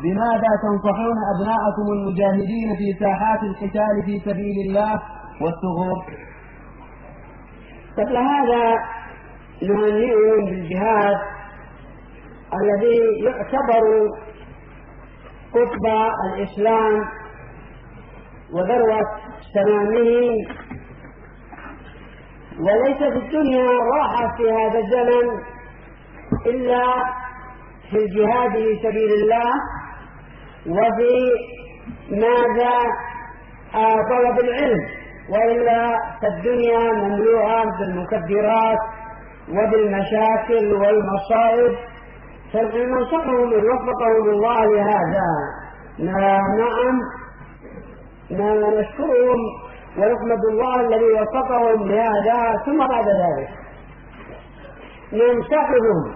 بماذا تنصحون أبناءكم المجاهدين في ساحات القتال في سبيل الله والثغور؟ قبل هذا نهنئهم بالجهاد الذي يعتبر قطب الإسلام وذروة سنامه، وليس في الدنيا راحة في هذا الزمن إلا في الجهاد في سبيل الله وفي ماذا طلب العلم، وإلا فالدنيا مملوءة بالمكدرات وبالمشاكل والمصائب. فننصحهم إن وفقهم الله لهذا. نعم نشكرهم ونحمد الله الذي وفقهم لهذا. ثم بعد ذلك ننصحهم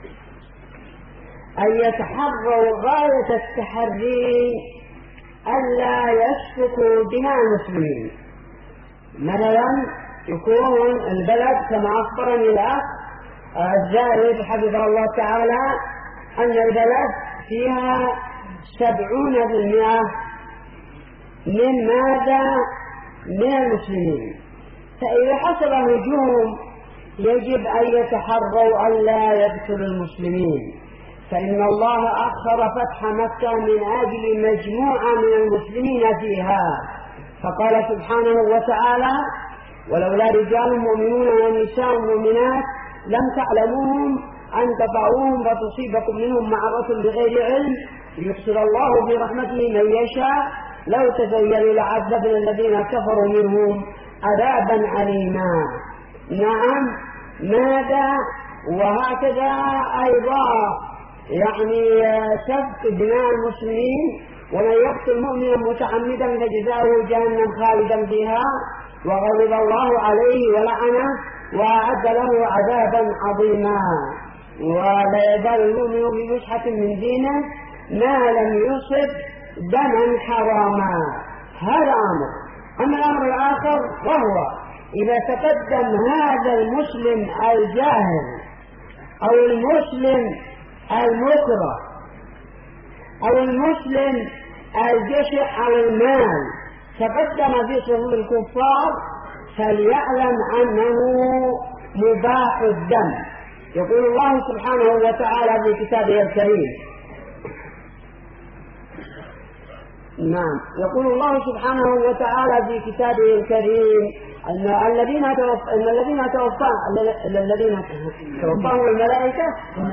أن يتحروا غاية التحري ألا يسفكوا دماء المسلمين. مثلا يكون البلد كما أخبرني الأخ الزائد حفظه الله تعالى أن البلد فيها 70% من ماذا؟ من المسلمين. فإذا حصل هجوم يجب أن يتحروا ألا يقتلوا المسلمين، فإن الله أخر فتح مكة من أجل مجموعة من المسلمين فيها. فقال سبحانه وتعالى: ولولا رجال مؤمنون ونساء مؤمنات لم تعلموهم أن تطعوهم فتصيبكم منهم معرة بغير علم ليحصل الله برحمته من يشاء لو تزيلوا لعذبنا الذين كفروا منهم عذابا عليما. نعم ماذا؟ وهكذا أيضا سفك دماء المسلمين، ومن يقتل مؤمنا متعمدا فجزاؤه جهنم خالدا فيها وغضب الله عليه ولعنه وأعد له عذابا عظيما. ولا يزال المؤمن في فسحة من دينه ما لم يصب دما حراما. هذا أمر. أما الأمر الآخر وهو إذا تقدم هذا المسلم الجاهل أو المسلم المكره أو المسلم الجشع على المال تقدم في صفوف الكفار فليعلم أنه مباح الدم. يقول الله سبحانه وتعالى في كتابه الكريم، نعم يقول الله سبحانه وتعالى في كتابه الكريم أن الذين توفاهم الملائكة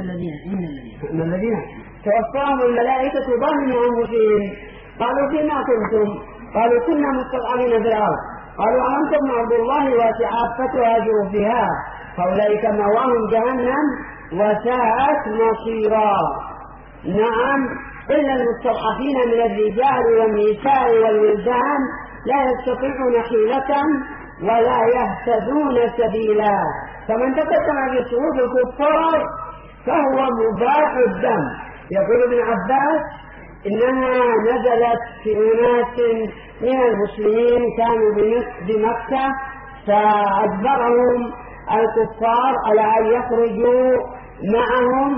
توفاهم الملائكة ظالمي أنفسهم قالوا فيما كنتم؟ قالوا كنا مستضعفين في الأرض. قالوا أنتم أرض الله واسعة فتهاجروا فيها فأولئك مأواهم جهنم وساءت مصيرا. نعم إلا المستضعفين من الرجال والنساء والولدان لا يستطيعون حيلة ولا يهتدون سبيلا. فمن تقدم في صفوف الكفار فهو مباح الدم. يقول ابن عباس إنها نزلت في أناس من المسلمين كانوا بمكة فأجبرهم الكفار على أن يخرجوا معهم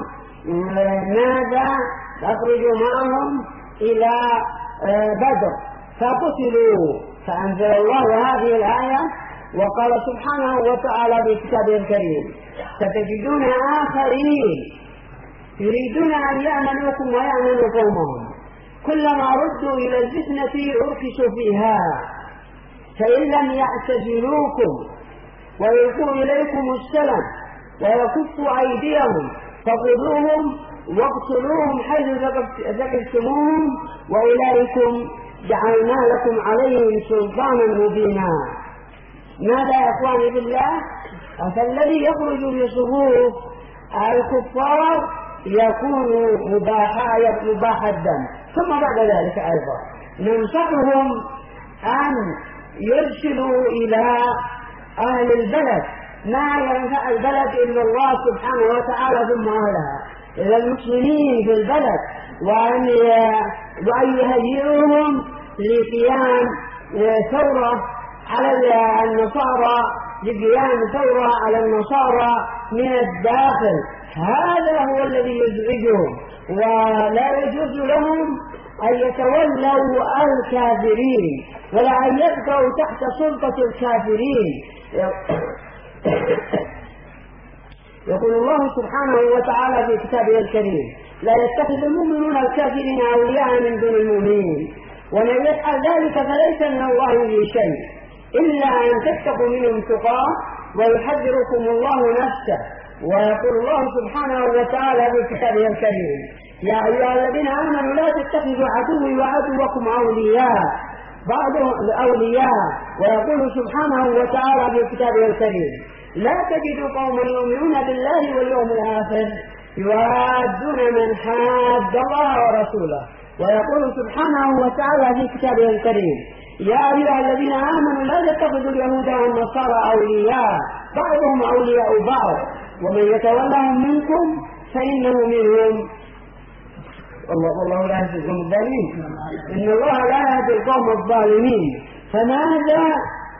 يخرجوا معهم إلى بدر فقتلوا. فأنزل الله هذه الآية وقال سبحانه وتعالى في كتابه الكريم: ستجدون آخرين يريدون أن يأمنوكم ويأمنوا قومهم كلما ردوا إلى الفتنة أركسوا فيها فإن لم يعتزلوكم ويلقوا إليكم السلام ويكفوا أيديهم فخذوهم واقتلوهم حيث ذكرتموهم وأولئكم جعلنا لكم عليهم سلطانا مبينا. ماذا يا إخواني بالله؟ فالذي يخرج من صفوف الكفار يكون مباح الدم. ثم بعد ذلك أيضا ننصحهم أن يرسلوا إلى أهل البلد ما ينفع البلد إلا الله سبحانه وتعالى ثم أهلها، إلى المسلمين في البلد، وأن يهيئوهم لقيام ثورة على النصارى، لقيام ثورة على النصارى من الداخل هذا هو الذي يزعجهم، ولا يجوز لهم أن يتولوا الكافرين ولا أن يبقوا تحت سلطة الكافرين. يقول الله سبحانه وتعالى في كتابه الكريم: لا يتخذ المؤمنون الكافرين أولياء من دون المؤمنين ومن يفعل ذلك فليس من الله في شيء إلا أن تتقوا منهم تقاه ويحذركم الله نفسه. ويقول الله سبحانه وتعالى في كتابه الكريم: يا أيها الذين آمنوا لا تتخذوا عدوي وعدوكم أولياء بعضهم أولياء. ويقول سبحانه وتعالى في كتابه الكريم: لا تجد قوما يؤمنون بالله واليوم الآخر يوادون من حاد الله ورسوله. ويقول سبحانه وتعالى في كتابه الكريم: يا أيها الذين آمنوا لا تتخذوا اليهود والنصارى أولياء بعضهم أولياء بعض ومن يتولهم منكم فإنه منهم والله لا يهدي القوم الظالمين. إن الله لا يهدي القوم الظالمين. فماذا؟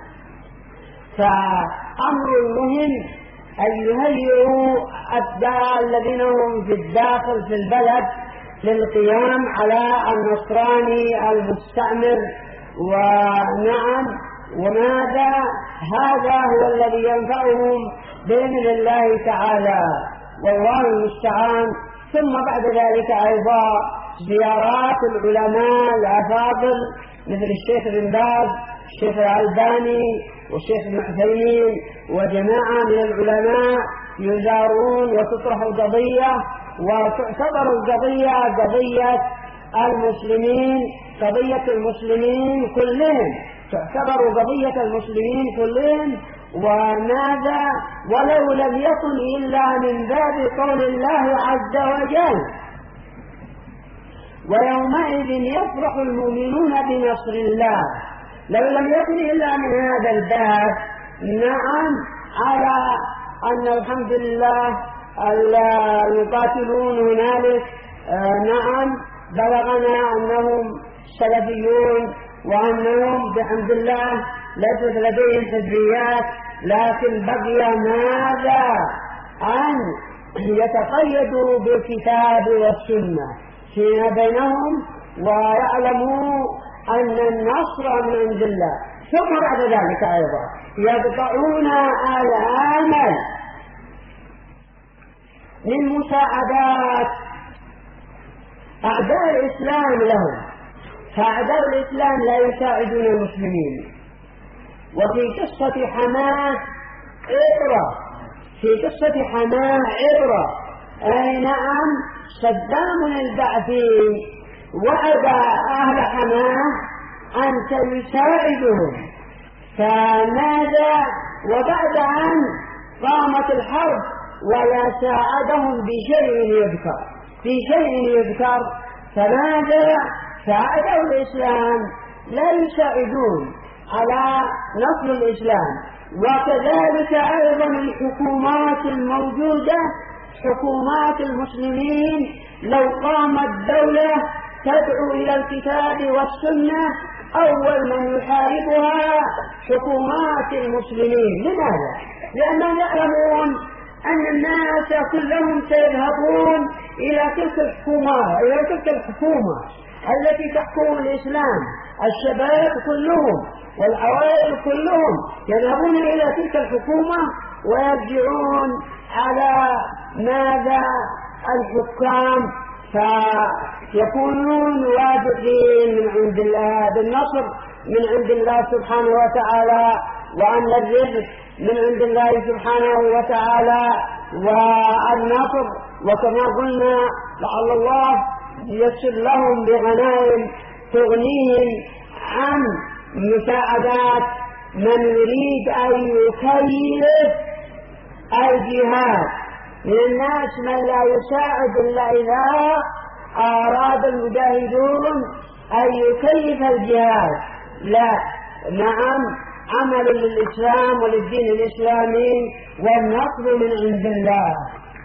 فأمر مهم أن يهيئوا أتباع الذين هم في الداخل في البلد للقيام على النصراني المستعمر. ونعم، وماذا؟ هذا هو الذي ينفعهم بإذن الله تعالى، والله المستعان. ثم بعد ذلك أيضا زيارات العلماء الأفاضل مثل الشيخ بن باز، الشيخ الألباني، والشيخ ابن عثيمين وجماعة من العلماء يزارون وتطرح القضية وتعتبر القضية قضية المسلمين، قضية المسلمين كلهم، تعتبر قضية المسلمين كلهم. وماذا؟ ولو لم يكن إلا من باب قول الله عز وجل: ويومئذ يفرح المؤمنون بنصر الله. لو لم يكن إلا من هذا الباب. نعم، على أن الحمد لله المقاتلون هنالك نعم بلغنا أنهم سلفيون وأنهم بحمد الله ليست لديهم حزبيات، لكن بقي ماذا؟ أن يتقيدوا بالكتاب والسنة فيما بينهم ويعلموا أن النصر من عند الله. ثم بعد ذلك أيضا يقطعون الآمل من مساعدات أعداء الإسلام لهم، فأعداء الإسلام لا يساعدون المسلمين. وفي قصة حماه عبرة، في قصة حماه عبرة. أي نعم، صدام البعثي وعد أهل حماه أن سيساعدهم، فماذا؟ وبعد أن قامت الحرب ولا ساعدهم بشيء يذكر، فماذا؟ فأعداء الإسلام لا يساعدون على نصر الإسلام. وكذلك أيضا الحكومات الموجودة، حكومات المسلمين، لو قامت دولة تدعو إلى الكتاب والسنة أول من يحاربها حكومات المسلمين. لماذا؟ لأنهم يعلمون أن الناس كلهم سيذهبون إلى تلك الحكومة التي تحكم الإسلام. الشباب كلهم والعوائل كلهم يذهبون إلى تلك الحكومة ويرجعون على ماذا؟ الحكام، فيكونون واثقين من عند الله بالنصر من عند الله سبحانه وتعالى، وأن الرزق من عند الله سبحانه وتعالى والنصر. وكما قلنا لعل الله ييسر لهم بغنائم تغنيهم عن مساعدات من يريد أن يكيف الجهاد. من الناس من لا يساعد إلا إذا أراد المجاهدون أن يكيف الجهاد. لا، نعم، عمل للإسلام وللدين الإسلامي والنصر من عند الله.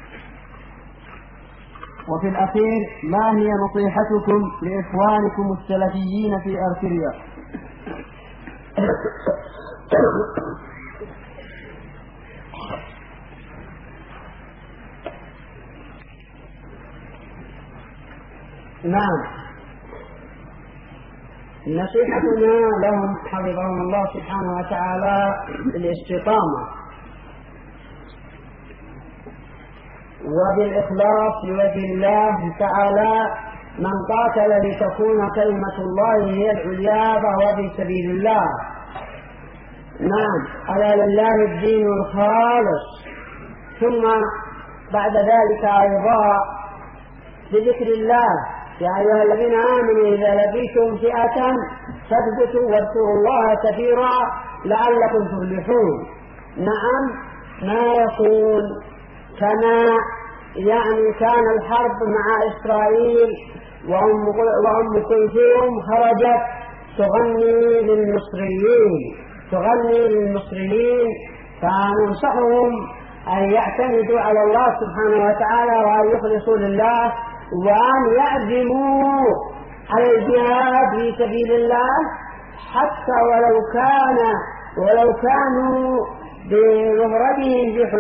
وفي الأخير، ما هي نصيحتكم لإخوانكم السلفيين في أرتريا؟ نعم. نصيحتنا لهم حفظهم الله سبحانه وتعالى بالاستقامة وبالإخلاص لوجه الله تعالى. من قاتل لتكون كلمة الله هي العليا فهو في سبيل الله. نعم، ألا لله الدين الخالص. ثم بعد ذلك أيضا بذكر الله: يا أيها الذين آمنوا إذا لقيتم فئة فاثبتوا واذكروا الله كثيرا لعلكم تفلحون. نعم، ما يكون كما كان الحرب مع إسرائيل وأم كلثوم خرجت تغني للمصريين، فننصحهم أن يعتمدوا على الله سبحانه وتعالى وأن يخلصوا لله وأن يعزموا على الجهاد في سبيل الله، حتى ولو كانوا بمفردهم في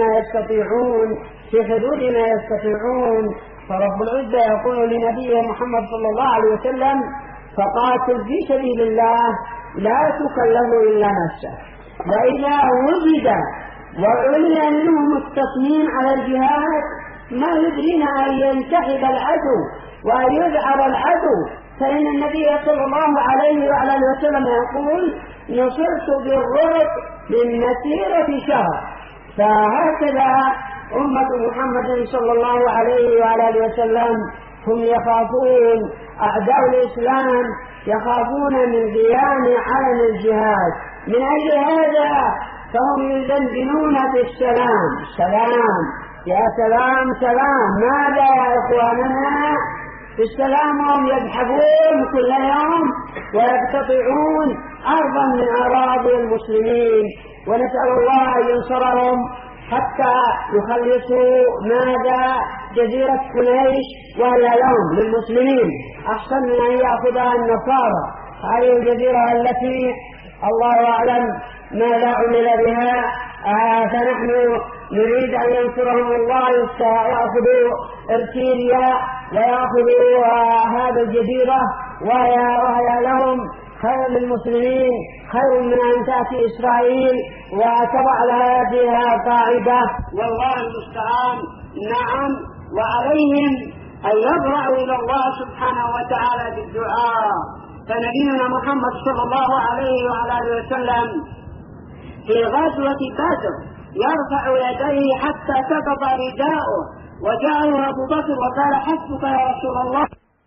حدود ما يستطيعون. فرب العزة يقول لنبيه محمد صلى الله عليه وسلم: فقاتل في سبيل الله لا تكلف إلا نفسك. وإذا وجد وعلن منهم التصميم على الجهاد ما يدرينا أن ينتحب العدو وأن يذعر العدو، فإن النبي صلى الله عليه وعلى وسلم يقول: نصرت بالرعب من مسيرة شهر. فهكذا أمة محمد صلى الله عليه وعلى وسلم هم يخافون، أعداء الإسلام يخافون من قيام علم الجهاد. من أجل هذا فهم يدندنون بالسلام. سلام يا سلام، ماذا يا إخواننا؟ بالسلام هم يذهبون كل يوم ويقتطعون أرضا من أراضي المسلمين، ونسأل الله أن ينصرهم حتى يخلصوا جزيرة كنيش، ولا لهم للمسلمين أحسن من أن يأخذها النصارى. هذه الجزيرة التي الله أعلم ما لا عمل بها، فنحن نريد أن ينصرهم الله ويأخذوا إرتيليا ويأخذوا هذه الجزيرة، وهي لهم خير للمسلمين، خير من أن تأتي إسرائيل وتضع لها فيها قاعدة، والله المستعان. نعم، وعليهم أن يضرعوا إلى الله سبحانه وتعالى بالدعاء. فنبينا محمد صلى الله عليه وعلى وسلم في غزوة بدر يرفع يديه حتى سقط رداؤه، وجاءه أبو بكر وقال: حسبك يا رسول الله.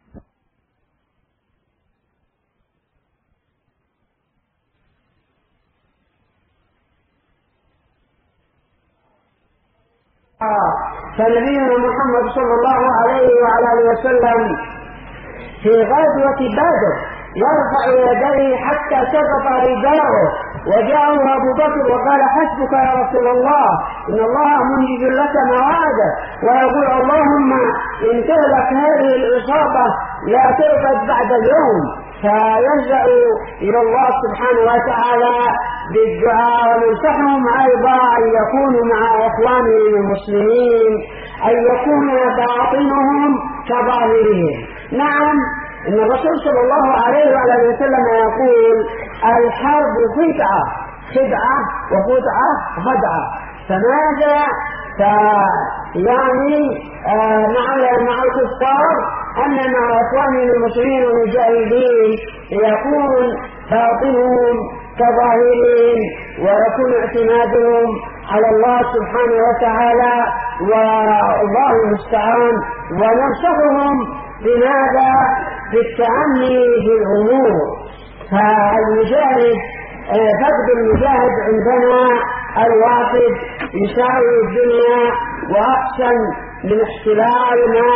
فنبينا محمد صلى الله عليه وعلى وسلم في غزوة بدر يرفع يديه حتى سقط رداؤه، وجاءه أبو بكر وقال: حسبك يا رسول الله، إن الله منجز لك موعده، ويقول: اللهم إن تهلك هذه الإصابة لا ترفد بعد اليوم. فيلجأ إلى الله سبحانه وتعالى بالدعاء، وننصحهم أيضا أن يكونوا مع إخوانهم المسلمين، أن يكون باطنهم كظاهرهم. نعم، إن الرسول صلى الله عليه وعلى وسلم يقول: الحرب خدعة وخدعة. فماذا مع الكفار أن مع إخوانهم المسلمين والمجاهدين يكون باطنهم كظاهرين، ويكون اعتمادهم على الله سبحانه وتعالى، والله المستعان. وننصحهم بماذا؟ بالتأني في الأمور. فالمجاهد فقد المجاهد عندنا الواحد يساوي الدنيا وأحسن من احتلال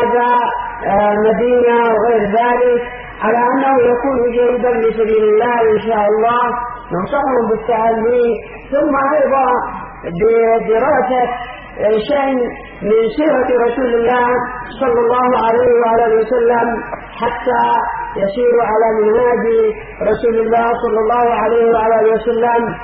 مدينة وغير ذلك، على أنه يكون جيدا لسبيل الله إن شاء الله. ننصحهم بالتأني، ثم أيضا بدراسة شيء من سيرة رسول الله صلى الله عليه وآله وسلم حتى يسير على منهاج رسول الله صلى الله عليه وآله وسلم،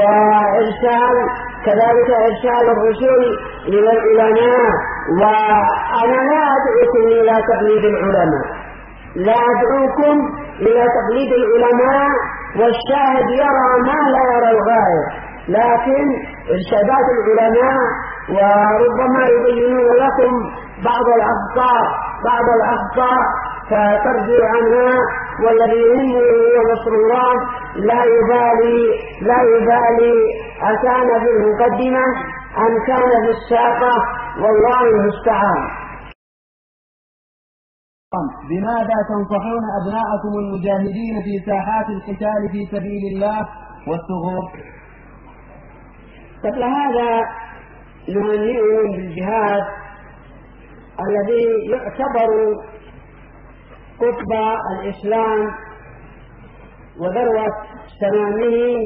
كذلك إرسال الرسل إلى العلماء. وأنا لا أدعوكم إلى تقليد العلماء، لا أدعوكم إلى تقليد العلماء والشاهد يرى ما لا يرى الغائب، لكن إرشادات العلماء وربما يبينون لكم بعض الأخطاء فترجع عنها، والذي يهمه هو نصر الله لا يبالي أكان في المقدمة أم كان في الساقة، والله المستعان. بماذا تنصحون أبناءكم المجاهدين في ساحات القتال في سبيل الله والثغور؟ قبل هذا نهنئهم بالجهاد الذي يعتبر قطب الإسلام وذروة سنامه،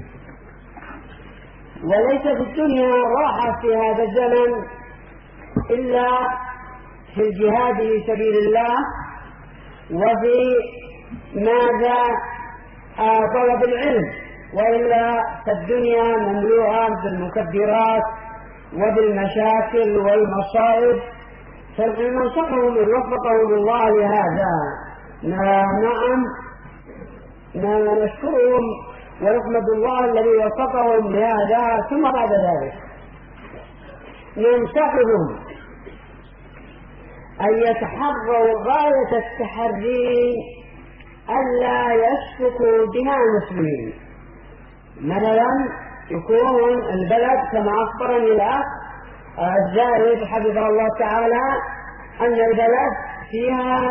وليس في الدنيا راحة في هذا الزمن إلا في الجهاد في سبيل الله وفي ماذا طلب العلم، وإلا فالدنيا مملوءة بالمكدرات وبالمشاكل والمصائب. فننصحهم إن وفقهم الله لهذا. نعم نشكرهم ونحمد الله الذي وفقهم لهذا. ثم بعد ذلك ننصحهم أن يتحروا غاية التحري ألا يسفكوا دماء المسلمين. مثلا يكون البلد كما أخبرني الأخ الزائد حفظه الله تعالى أن البلد فيها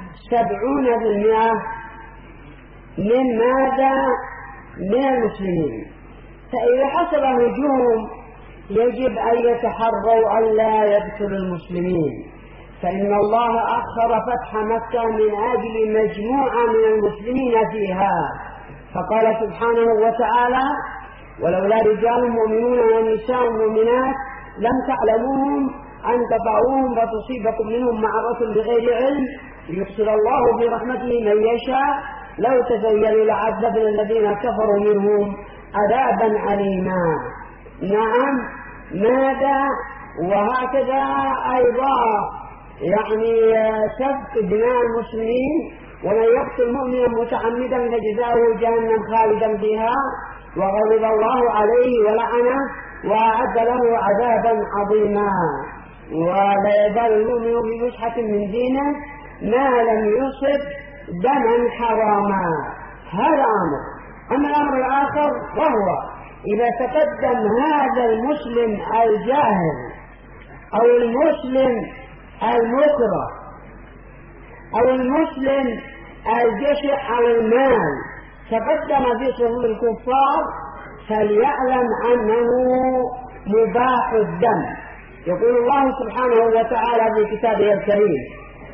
70% من ماذا؟ من المسلمين. فإذا حصل هجوم يجب أن يتحروا ألا يقتلوا المسلمين، فإن الله أخر فتح مكة من أجل مجموعة من المسلمين فيها. فقال سبحانه وتعالى: ولولا رجال مؤمنون ونساء مؤمنات لم تعلموهم أن تطعوهم فتصيبكم منهم معرة بغير علم ليحصل الله برحمته من يشاء لو تزيلوا لعذبنا الذين كفروا منهم عذابا أليما. نعم ماذا؟ وهكذا أيضا يعني سفك دماء المسلمين، ومن يقتل مؤمنا متعمدا فجزاؤه جهنم خالدا فيها وغضب الله عليه ولعنه وأعد له عذابا عظيما. ولا يزال المؤمن في فسحة من دينه ما لم يصب دما حراما. هذا أمر. أما الأمر الآخر وهو إذا تقدم هذا المسلم الجاهل أو المسلم المكره أو المسلم الجشع على المال تقدم في صفوف الكفار فليعلم أنه مباح الدم. يقول الله سبحانه وتعالى في كتابه الكريم،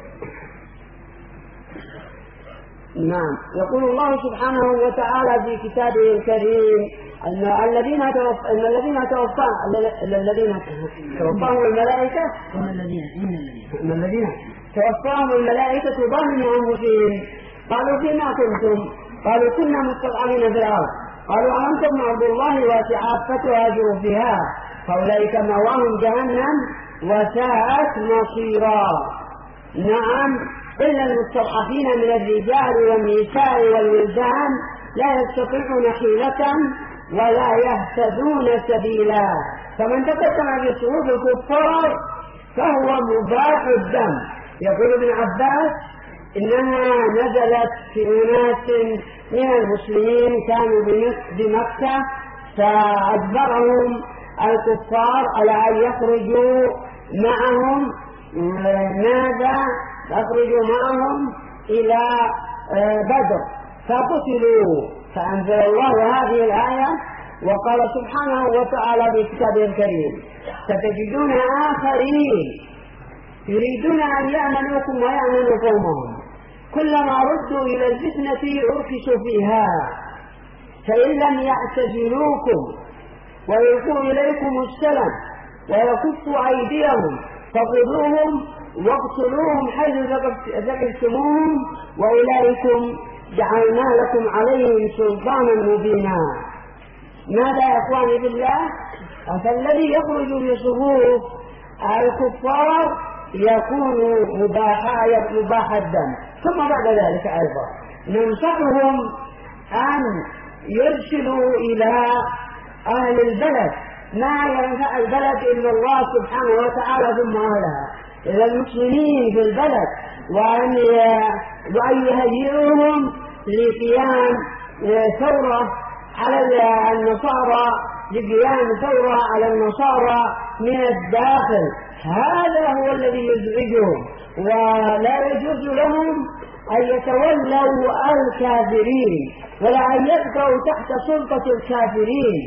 نعم يقول الله سبحانه وتعالى في كتابه الكريم أن الذين توفاهم الملائكة توفاهم الملائكة ظالمي أنفسهم قالوا فيما كنتم؟ قالوا كنا مستضعفين في الأرض. قالوا ألم تكن أرض الله واسعة فتهاجروا فيها فأولئك مأواهم جهنم وساءت مصيرا. نعم إلا المستضعفين من الرجال والنساء والولدان لا يستطيعون حيلة ولا يهتدون سبيلا. فمن تقدم في صفوف الكفار فهو مباح الدم. يقول ابن عباس إنها نزلت في أناس من المسلمين كانوا بمكة فأجبرهم الكفار على أن يخرجوا معهم ماذا؟ يخرجوا معهم إلى بدر فقتلوا. فأنزل الله هذه الآية وقال سبحانه وتعالى في كتابه الكريم: ستجدون آخرين يريدون أن يأمنوكم ويأمنوا قومهم كلما ردوا إلى الفتنة أركسوا فيها فإن لم يعتزلوكم ويلقوا إليكم السلام ويكفوا أيديهم فخذوهم واقتلوهم حيث ثقفتموهم وأولئكم جعلنا لكم عليهم سلطانا مبينا. ماذا يا إخواني بالله؟ فالذي يخرج بصفوف الكفار يكون مباح الدم. ثم بعد ذلك أيضا ننصحهم أن يرسلوا إلى أهل البلد ما ينفع البلد إلا الله سبحانه وتعالى ثم أهلها، إلى المسلمين في البلد، وأن يهيئوهم لقيام ثورة على النصارى، لقيام ثورة على النصارى من الداخل. هذا هو الذي يزعجهم، ولا يجوز لهم أن يتولوا الكافرين ولا أن يبقوا تحت سلطة الكافرين.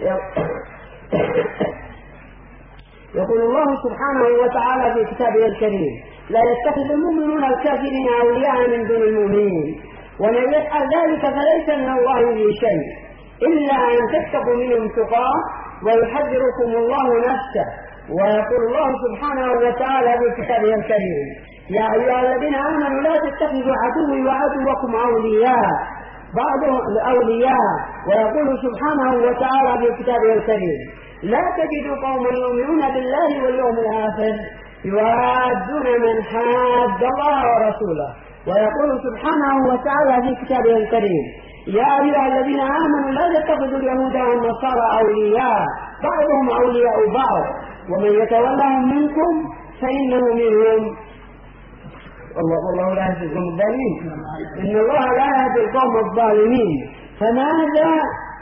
يقول الله سبحانه وتعالى في كتابه الكريم: لا يتخذ المؤمنون الكافرين أولياء من دون المؤمنين ومن يفعل ذلك فليس من الله في شيء إلا أن تتقوا منهم تقاه ويحذركم الله نفسه. ويقول الله سبحانه وتعالى في كتابه الكريم: يا أيها الذين آمنوا لا تتخذوا عدوي وعدوكم أولياء بعضهم أولياء. ويقول سبحانه وتعالى في كتابه الكريم: لا تجد قوما يؤمنون بالله واليوم الآخر يوادون من حاد الله ورسوله. ويقول سبحانه وتعالى في كتابه الكريم: يا أيها الذين آمنوا لا تتخذوا اليهود والنصارى أولياء بعضهم أولياء بعض ومن يتولهم منكم فإنه منهم والله لا يهدي القوم الظالمين. إن الله لا يهدي القوم الظالمين. فماذا؟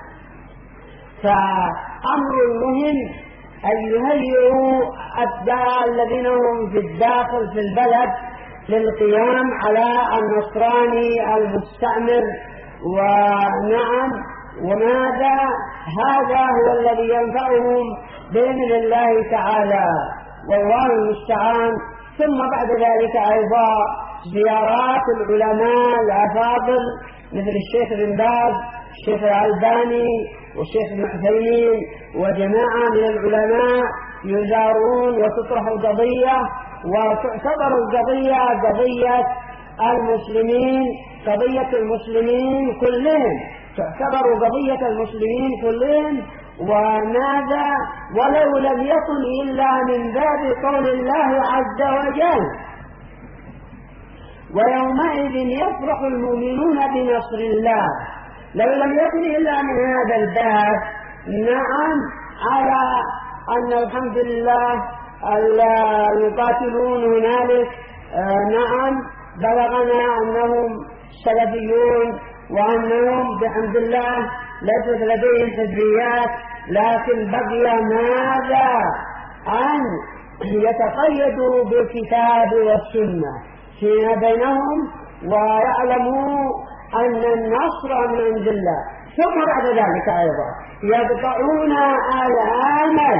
فأمر مهم أن يهيئوا أتباع الذين هم في الداخل في البلد للقيام على النصراني المستعمر. ونعم، وماذا؟ هذا هو الذي ينفعهم بإذن الله تعالى، والله المستعان. ثم بعد ذلك أيضا زيارات العلماء الأفاضل مثل الشيخ بن باز، الشيخ الألباني، والشيخ ابن عثيمين، وجماعة من العلماء يزارون وتطرح القضية، وتعتبر القضية قضية المسلمين، قضية المسلمين كلهم، تعتبر قضية المسلمين كلهم. وماذا؟ ولو لم يكن إلا من باب قول الله عز وجل: ويومئذ يفرح المؤمنون بنصر الله. لو لم يكن إلا من هذا الباب. نعم، على أن الحمد لله المقاتلون هنالك نعم بلغنا أنهم سلفيون، وأنهم بحمد الله ليست لديهم حزبيات، لكن بقي ماذا؟ أن يتقيدوا بالكتاب والسنة فيما بينهم، ويعلموا أن النصر من عند الله. ثم بعد ذلك أيضا يقطعون الآمل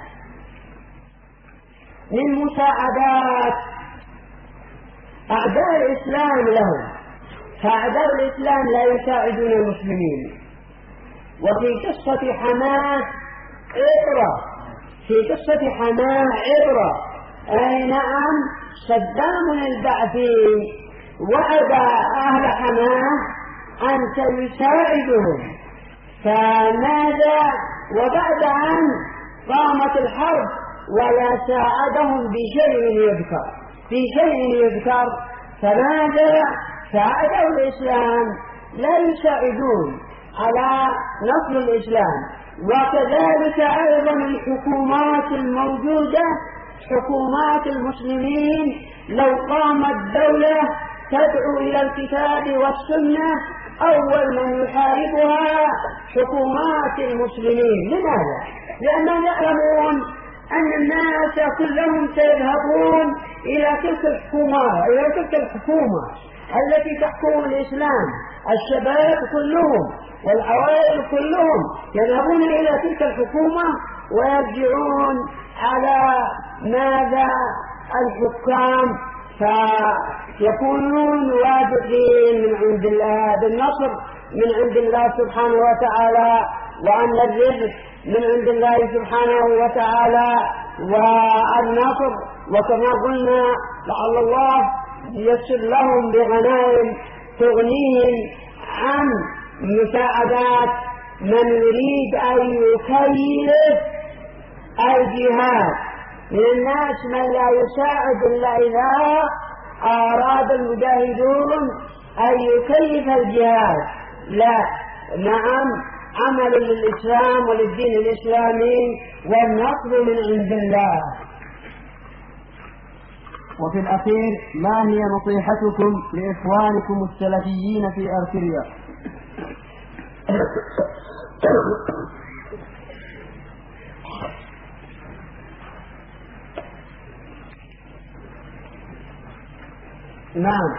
من مساعدات أعداء الإسلام لهم، فأعداء الإسلام لا يساعدون المسلمين. وفي قصة حماه عبرة، في قصة حماه عبرة. أي نعم، صدام البعثي وعد أهل حماه أن سيساعدهم، فماذا؟ وبعد أن قامت الحرب ولا ساعدهم بشيء يذكر، فماذا؟ فأعداء الإسلام لا يساعدون على نصر الإسلام. وكذلك أيضا الحكومات الموجودة، حكومات المسلمين، لو قامت دولة تدعو إلى الكتاب والسنة أول من يحاربها حكومات المسلمين. لماذا؟ لأنهم يعلمون أن الناس كلهم سيذهبون إلى تلك الحكومة التي تحكم الإسلام. الشباب كلهم والعوائل كلهم يذهبون إلى تلك الحكومة ويرجعون على ماذا؟ الحكام، فيكونون واثقين من عند الله بالنصر من عند الله سبحانه وتعالى، وأن الرزق من عند الله سبحانه وتعالى والنصر. وكما قلنا لعل الله ييسر لهم بغنائم تغنيهم عن مساعدات من يريد أن يكيف الجهاد. من الناس من لا يساعد إلا إذا أراد المجاهدون أن يكيف الجهاد. لا، نعم، عمل للإسلام وللدين الإسلامي والنصر من عند الله. وفي الأخير، ما هي نصيحتكم لإخوانكم السلفيين في أرتريا؟ نعم،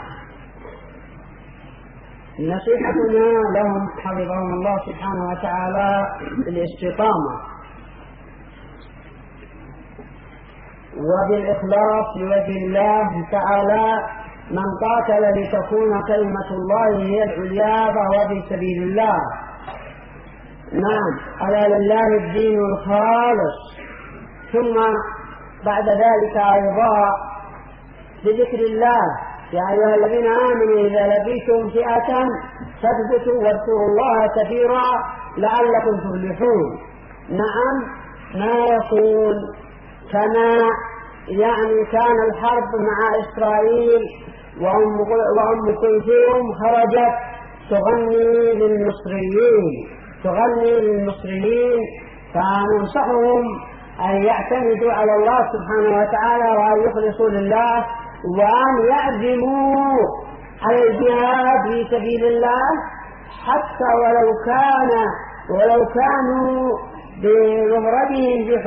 نصيحتنا لهم حفظهم الله سبحانه وتعالى الاستقامة وبالإخلاص لوجه الله تعالى. من قاتل لتكون كلمة الله هي العليا فهو في سبيل الله. نعم، ألا لله الدين الخالص. ثم بعد ذلك أيضا بذكر الله: يا أيها الذين آمنوا إذا لقيتم فئة فاثبتوا واذكروا الله كثيرا لعلكم تفلحون. نعم، ما يكون كما كان الحرب مع إسرائيل وأم كلثوم خرجت تغني للمصريين، فننصحهم أن يعتمدوا على الله سبحانه وتعالى وأن يخلصوا لله وأن يعزموا على الجهاد في سبيل الله، حتى ولو كانوا بمفردهم في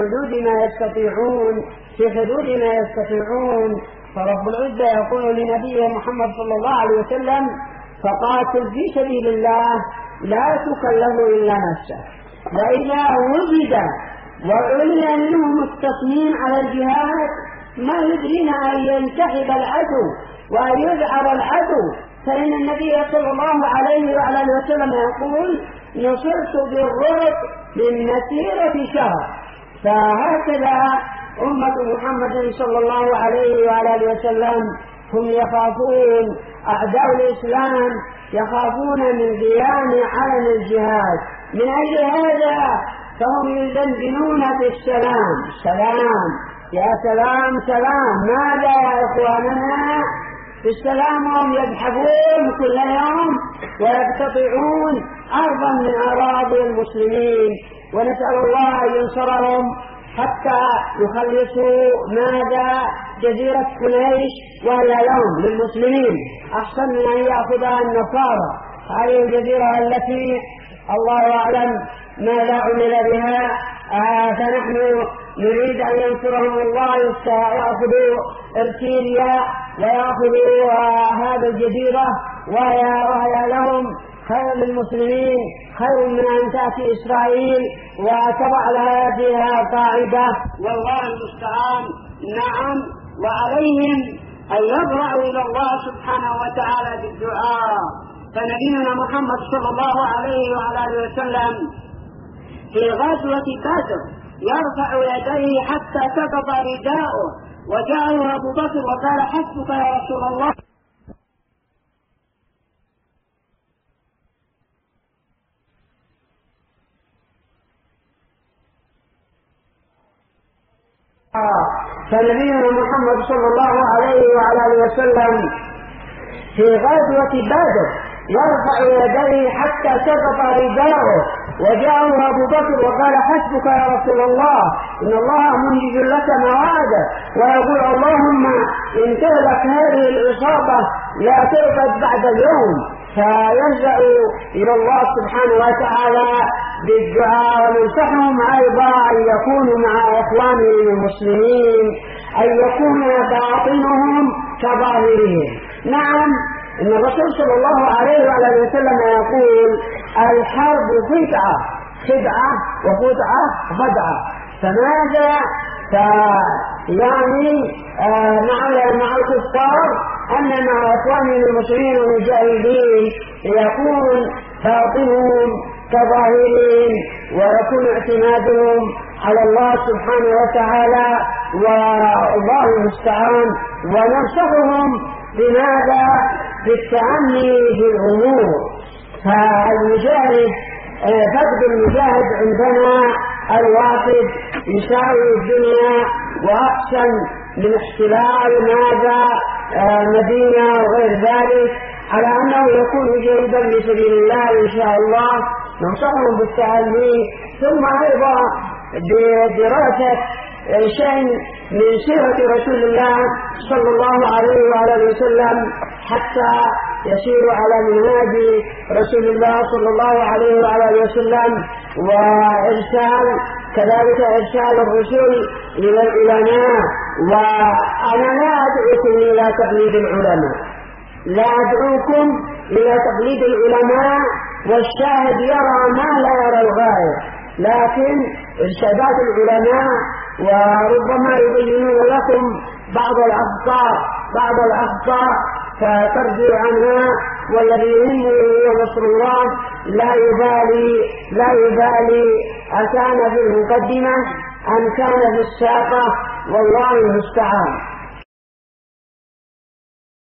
حدود ما يستطيعون. فرب العزة يقول لنبيه محمد صلى الله عليه وسلم: فقاتل في سبيل الله لا تكلف إلا نفسك. وإذا وجد وعلن منهم التصميم على الجهاد ما يدرينا أن ينسحب العدو وأن يذعر العدو، فإن النبي صلى الله عليه وعلى وسلم يقول: نصرت بالرعب من مسيرة شهر. فهكذا أمة محمد صلى الله عليه وعلى وسلم هم يخافون، أعداء الإسلام يخافون من قيام علم الجهاد. من أجل هذا فهم يدندنون بالسلام. سلام يا سلام، ماذا يا إخواننا؟ بالسلام هم يبحثون كل يوم ويقتطعون أرضا من أراضي المسلمين، ونسأل الله أن ينصرهم حتى يخلصوا جزيرة كنيش، وهي يوم للمسلمين أحسن من أن يأخذها النصارى. هذه الجزيرة التي الله أعلم ماذا عمل بها، فنحن نريد أن ينصرهم الله ويأخذوا إرتيليا ويأخذوا هذه الجزيرة، وهي لهم خير للمسلمين، خير من أن تأتي إسرائيل وتضع لها فيها قاعدة، والله المستعان. نعم، وعليهم أن يضرعوا إلى الله سبحانه وتعالى بالدعاء. فنبينا محمد صلى الله عليه وعلى وسلم في غزوة بدر يرفع يديه حتى سقط رداؤه، وجاءه أبو بكر وقال: حسبك يا رسول الله. فنبينا محمد صلى الله عليه وعلى وسلم في غزوة بدر يرفع يديه حتى سقط رداؤه، وجاءه أبو بكر وقال: حسبك يا رسول الله، إن الله منجز لك موعده، ويقول: اللهم إن تهلك هذه الإصابة لا ترفد بعد اليوم. فيلجأ إلى الله سبحانه وتعالى بالدعاء. وننصحهم أيضا أن يكونوا مع إخوانهم المسلمين، أن يكون باطنهم كظاهرهم. نعم، إن الرسول صلى الله عليه وعلى وسلم يقول: الحرب خدعة وخدعة. فماذا مع الكفار أن مع إخوانهم المسلمين والمجاهدين يكون باطنهم كظاهرين، ويكون اعتمادهم على الله سبحانه وتعالى، والله المستعان. وننصحهم بماذا؟ بالتأني بالأمور. فالمجاهد فقد المجاهد عندنا الواحد يساوي الدنيا وأحسن من احتلال ماذا مدينة وغير ذلك، على أنه يكون جيدا لسبيل الله إن شاء الله. ننصحهم بالتأني، ثم أيضا بدراسة شيء من سيرة رسول الله صلى الله عليه وعلى وسلم حتى يسير على منهاج رسول الله صلى الله عليه وعلى وسلم، وإرسال كذلك إرسال الرسل إلى العلماء. وأنا لا أدعوكم إلى تقليد العلماء، لا أدعوكم إلى تقليد العلماء، والشاهد يرى ما لا يرى الغاية، لكن إرشادات العلماء وربما يبينون لكم بعض الأخطاء فترجع عنها. والذي يهمه هو نصر الله، لا يبالي أكان في المقدمة أم كان في الساقة، والله المستعان.